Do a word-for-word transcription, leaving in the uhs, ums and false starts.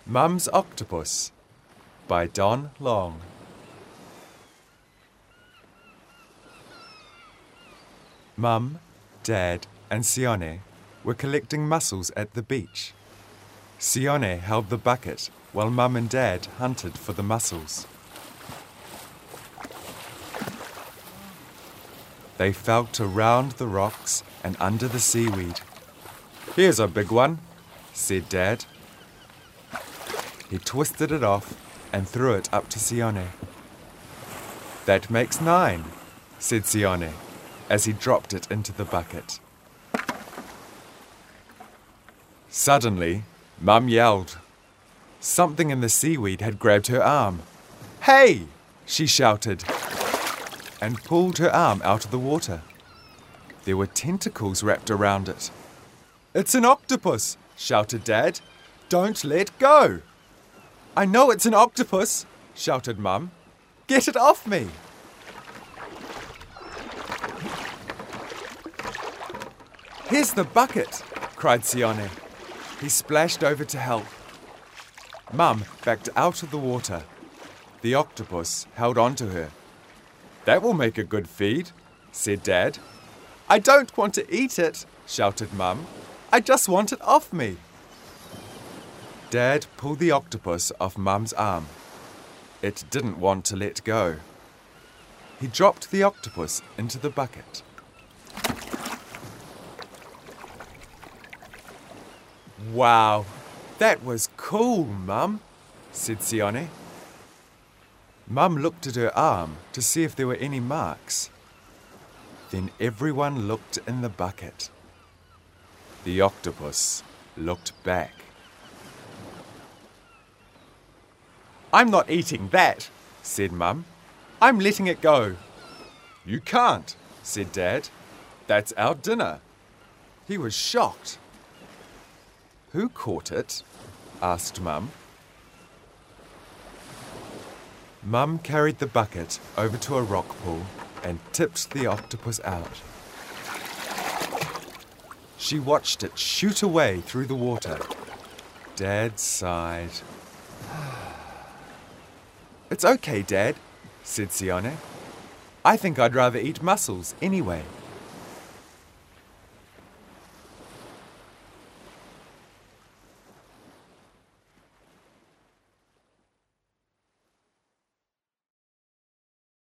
Mum's Octopus by Don Long. Mum, Dad and Sione were collecting mussels at the beach. Sione held the bucket while Mum and Dad hunted for the mussels. They felt around the rocks and under the seaweed. "Here's a big one," said Dad. He twisted it off and threw it up to Sione. "That makes nine," said Sione as he dropped it into the bucket. Suddenly, Mum yelled. Something in the seaweed had grabbed her arm. "Hey!" she shouted, and pulled her arm out of the water. There were tentacles wrapped around it. "It's an octopus!" shouted Dad. "Don't let go!" "I know it's an octopus!" shouted Mum. "Get it off me!" "Here's the bucket!" cried Sione. He splashed over to help. Mum backed out of the water. The octopus held on to her. "That will make a good feed," said Dad. "I don't want to eat it," shouted Mum. "I just want it off me." Dad pulled the octopus off Mum's arm. It didn't want to let go. He dropped the octopus into the bucket. "Wow, that was cool, Mum," said Sione. Mum looked at her arm to see if there were any marks. Then everyone looked in the bucket. The octopus looked back. "I'm not eating that," said Mum. "I'm letting it go." "You can't," said Dad. "That's our dinner." He was shocked. "Who caught it?" asked Mum. Mum carried the bucket over to a rock pool and tipped the octopus out. She watched it shoot away through the water. Dad sighed. "It's okay, Dad," said Sione. "I think I'd rather eat mussels anyway."